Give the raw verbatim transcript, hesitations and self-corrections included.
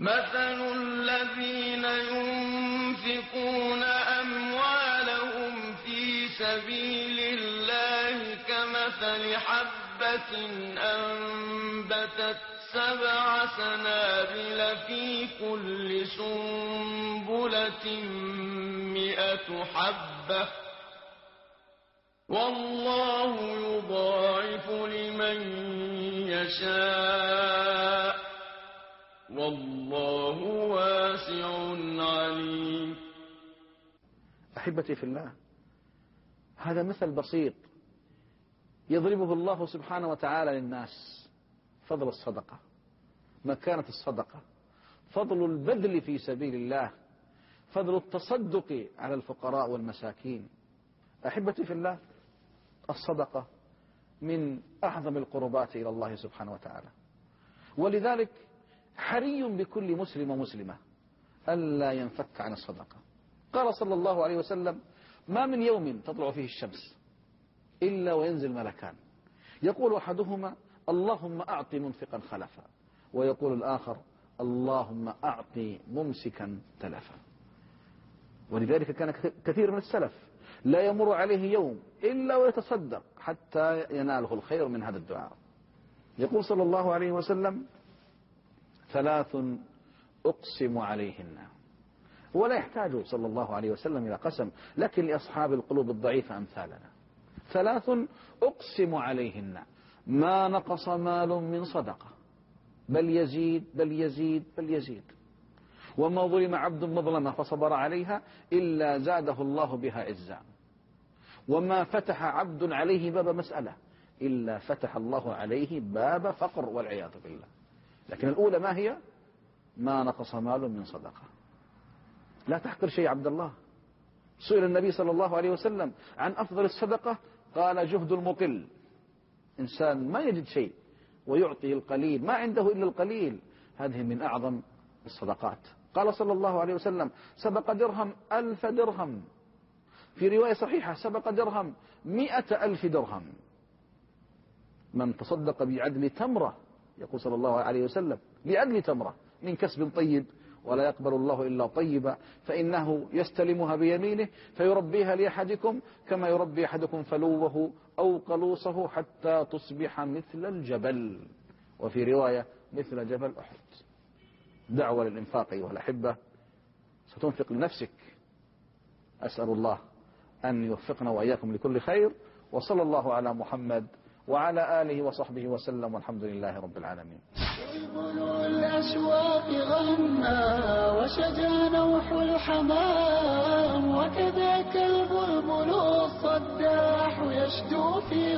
مثل الذين ينفقون أموالهم في سبيل الله كمثل حبة أنبتت سبع سنابل في كل سنبلة مئة حبة والله يضاعف لمن يشاء والله واسع عليم. أحبتي في الله، هذا مثل بسيط يضربه الله سبحانه وتعالى للناس. فضل الصدقة، مكانة الصدقة، فضل البذل في سبيل الله، فضل التصدق على الفقراء والمساكين. أحبتي في الله، الصدقة من أعظم القربات إلى الله سبحانه وتعالى، ولذلك حري بكل مسلم ومسلمة ألا ينفك عن الصدقة. قال صلى الله عليه وسلم: ما من يوم تطلع فيه الشمس إلا وينزل ملكان، يقول أحدهما: اللهم أعط منفقا خلفا، ويقول الآخر: اللهم أعط ممسكا تلفا. ولذلك كان كثير من السلف لا يمر عليه يوم إلا ويتصدق حتى يناله الخير من هذا الدعاء. يقول صلى الله عليه وسلم: ثلاث أقسم عليهن. ولا يحتاج صلى الله عليه وسلم إلى قسم، لكن لأصحاب القلوب الضعيفة أمثالنا: ثلاث أقسم عليهن ما نقص مال من صدقة بل يزيد بل يزيد بل يزيد، وما ظلم عبد مظلمة فصبر عليها إلا زاده الله بها عزا، وما فتح عبد عليه باب مسألة إلا فتح الله عليه باب فقر والعياذ بالله. لكن الأولى ما هي؟ ما نقص مال من صدقة. لا تحقر شيء عبد الله. سئل النبي صلى الله عليه وسلم عن أفضل الصدقة، قال: جهد المقل. إنسان ما يجد شيء ويعطي القليل، ما عنده إلا القليل، هذه من أعظم الصدقات. قال صلى الله عليه وسلم: سبق درهم ألف درهم. في رواية صحيحة: سبق درهم مئة ألف درهم. من تصدق بعدل تمرة، يقول صلى الله عليه وسلم: بعدل تمرة من كسب طيب، ولا يقبل الله إلا طيبا، فإنه يستلمها بيمينه فيربيها لأحدكم كما يربي أحدكم فلوه أو قلوصه حتى تصبح مثل الجبل، وفي رواية مثل جبل أحد. دعوة للإنفاق أيها الأحبة. ستنفق لنفسك. أسأل الله أن يوفقنا وإياكم لكل خير، وصلى الله على محمد وعلى آله وصحبه وسلم، والحمد لله رب العالمين. بلبل الأشواق غنى وشجى نوح الحمام، وكذاك البلبل الصداح يشدو في